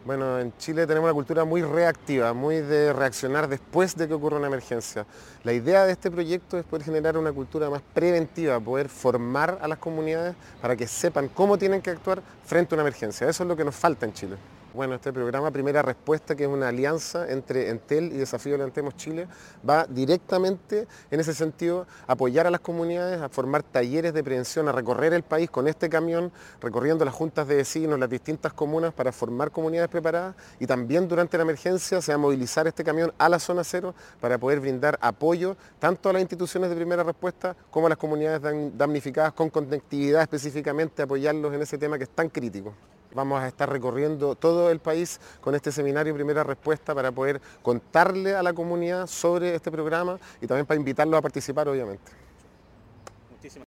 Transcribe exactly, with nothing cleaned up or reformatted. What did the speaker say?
Bueno, en Chile tenemos una cultura muy reactiva, muy de reaccionar después de que ocurra una emergencia. La idea de este proyecto es poder generar una cultura más preventiva, poder formar a las comunidades para que sepan cómo tienen que actuar frente a una emergencia. Eso es lo que nos falta en Chile. Bueno, este programa Primera Respuesta, que es una alianza entre Entel y Desafío Levantemos Chile, va directamente en ese sentido a apoyar a las comunidades, a formar talleres de prevención, a recorrer el país con este camión, recorriendo las juntas de vecinos, las distintas comunas para formar comunidades preparadas, y también durante la emergencia se va a movilizar este camión a la zona cero para poder brindar apoyo tanto a las instituciones de primera respuesta como a las comunidades damnificadas con conectividad, específicamente apoyarlos en ese tema que es tan crítico. Vamos a estar recorriendo todo el país con este seminario Primera Respuesta para poder contarle a la comunidad sobre este programa y también para invitarlos a participar, obviamente. Muchísimas